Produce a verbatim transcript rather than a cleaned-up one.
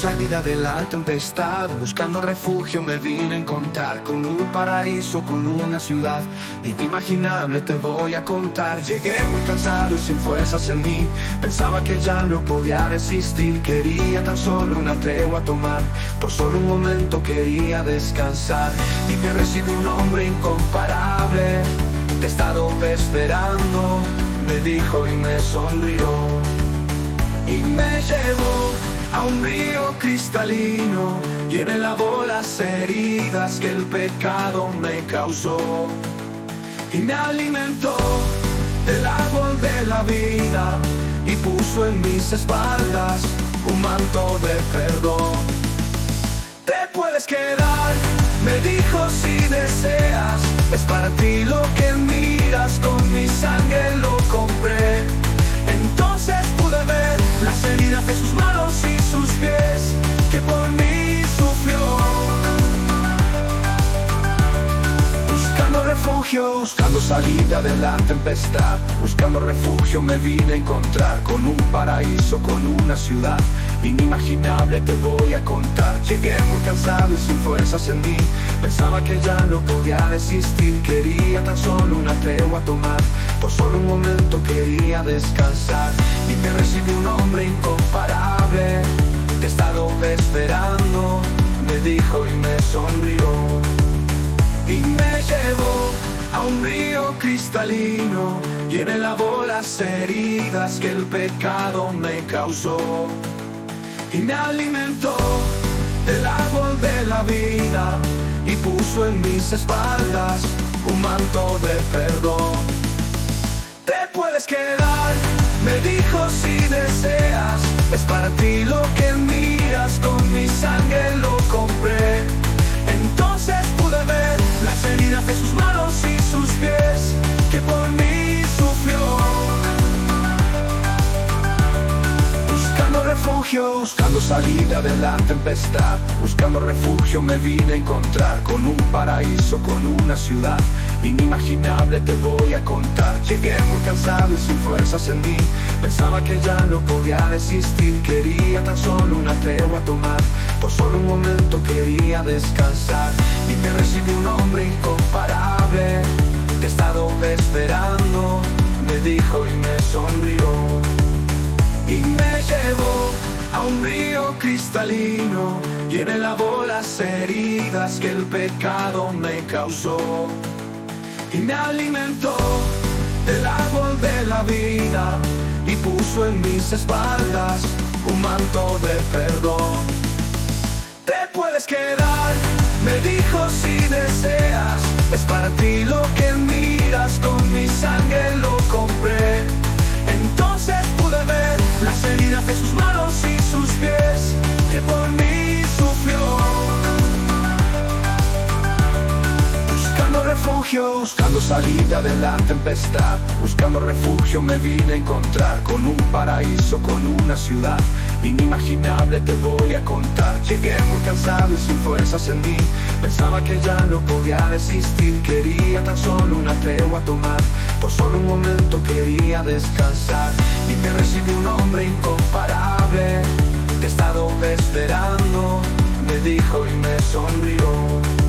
salida de la tempestad, buscando refugio me vine a encontrar con un paraíso, con una ciudad inimaginable te voy a contar. Llegué muy cansado y sin fuerzas en mí, pensaba que ya no podía resistir. Quería tan solo una tregua tomar, por solo un momento quería descansar. Y me recibió un hombre incomparable, te he estado esperando, me dijo y me sonrió. Y me llevó a un río cristalino y me lavó las heridas que el pecado me causó. Y me alimentó del árbol de la vida y puso en mis espaldas un manto de perdón. Te puedes quedar, me dijo, si deseas, es para ti lo que miras, con mi sangre lo compré. Entonces pude ver las heridas de sus manos y sus pies, que por mí sufrió. Buscando refugio, buscando salida de la tempestad, buscando refugio me vine a encontrar con un paraíso, con una ciudad inimaginable te voy a contar. Llegué muy cansado y sin fuerzas en mí, pensaba que ya no podía resistir. Quería tan solo una tregua tomar, por solo un momento quería descansar. Y me recibió un hombre incomparable, te he estado esperando, me dijo y me sonrió. Y me llevó a un río cristalino y me lavó las heridas que el pecado me causó. Y me alimentó del árbol de la vida y puso en mis espaldas un manto de perdón. Te puedes quedar, me dijo, si deseas, es para ti lo que miras, con mi sangre lo compré. Entonces pude ver las heridas de sus manos y sus pies, que por mí sufrió. Buscando refugio, buscando salida de la tempestad, buscando refugio me vine a encontrar con un paraíso, con una ciudad inimaginable te voy a contar. Llegué muy cansado y sin fuerzas en mí, pensaba que ya no podía resistir. Quería tan solo una tregua tomar, por solo un momento quería descansar. Y me recibió un hombre incomparable, te he estado esperando, me dijo y me sonrió. Y me llevó a un río cristalino y me lavó las heridas que el pecado me causó. Y me alimentó del árbol de la vida y puso en mis espaldas un manto de perdón. Te puedes quedar, me dijo, si deseas, es para ti lo que miras, con mi sangre lo compré. Entonces pude ver las heridas de sus manos y sus pies, que por mí sufrió. Buscando refugio, buscando salida de la tempestad, buscando refugio me vine a encontrar con un paraíso, con una ciudad inimaginable te voy a contar. Llegué muy cansado y sin fuerzas en mí, pensaba que ya no podía resistir. Quería tan solo una tregua tomar, por solo un momento quería descansar. Y me recibió un hombre incomparable, te he estado esperando, me dijo y me sonrió.